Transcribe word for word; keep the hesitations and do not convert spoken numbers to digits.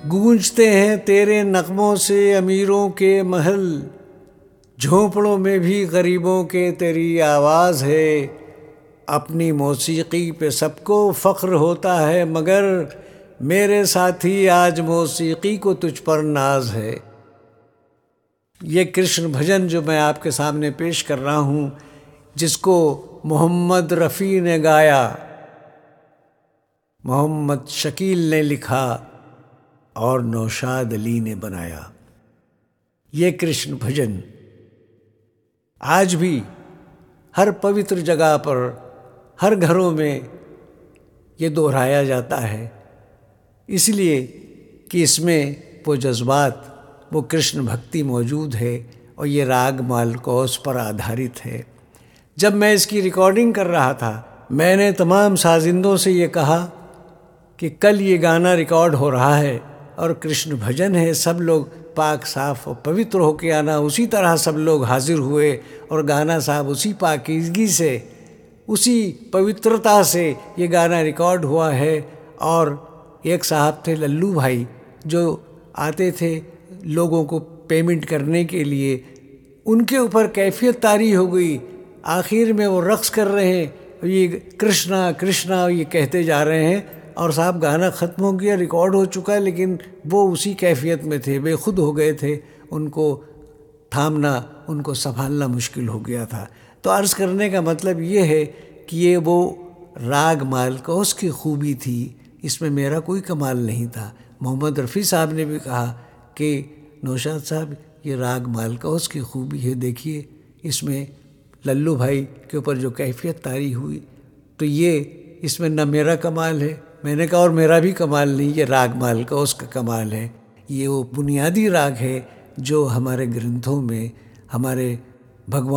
گونجتے ہیں تیرے نغموں سے امیروں کے محل، جھونپڑوں میں بھی غریبوں کے تیری آواز ہے۔ اپنی موسیقی پہ سب کو فخر ہوتا ہے، مگر میرے ساتھی آج موسیقی کو تجھ پر ناز ہے۔ یہ کرشن بھجن جو میں آپ کے سامنے پیش کر رہا ہوں، جس کو محمد رفیع نے گایا، محمد شکیل نے لکھا اور نوشاد علی نے بنایا، یہ کرشن بھجن آج بھی ہر پوتر جگہ پر، ہر گھروں میں یہ دہرایا جاتا ہے، اس لیے کہ اس میں وہ جذبات، وہ کرشن بھکتی موجود ہے، اور یہ راگ مالکوس پر آدھارت ہے۔ جب میں اس کی ریکارڈنگ کر رہا تھا، میں نے تمام سازندوں سے یہ کہا کہ کل یہ گانا ریکارڈ ہو رہا ہے اور کرشن بھجن ہے، سب لوگ پاک صاف اور پوتر ہو کے آنا۔ اسی طرح سب لوگ حاضر ہوئے اور گانا صاحب اسی پاکیزگی سے، اسی پوترتا سے یہ گانا ریکارڈ ہوا ہے۔ اور ایک صاحب تھے للو بھائی، جو آتے تھے لوگوں کو پیمنٹ کرنے کے لیے، ان کے اوپر کیفیت طاری ہو گئی، آخر میں وہ رقص کر رہے ہیں، یہ کرشنا کرشنا یہ کہتے جا رہے ہیں، اور صاحب گانا ختم ہو گیا، ریکارڈ ہو چکا ہے، لیکن وہ اسی کیفیت میں تھے، بے خود ہو گئے تھے، ان کو تھامنا، ان کو سنبھالنا مشکل ہو گیا تھا۔ تو عرض کرنے کا مطلب یہ ہے کہ یہ وہ راگ مالکوس کی خوبی تھی، اس میں میرا کوئی کمال نہیں تھا۔ محمد رفیع صاحب نے بھی کہا کہ نوشاد صاحب یہ راگ مالکوس کی خوبی ہے، دیکھیے اس میں للو بھائی کے اوپر جو کیفیت طاری ہوئی، تو یہ اس میں نہ میرا کمال ہے۔ میں نے کہا اور میرا بھی کمال نہیں، یہ راگ مالکوس کا کمال ہے۔ یہ وہ بنیادی راگ ہے جو ہمارے گرنتھوں میں، ہمارے بھگوان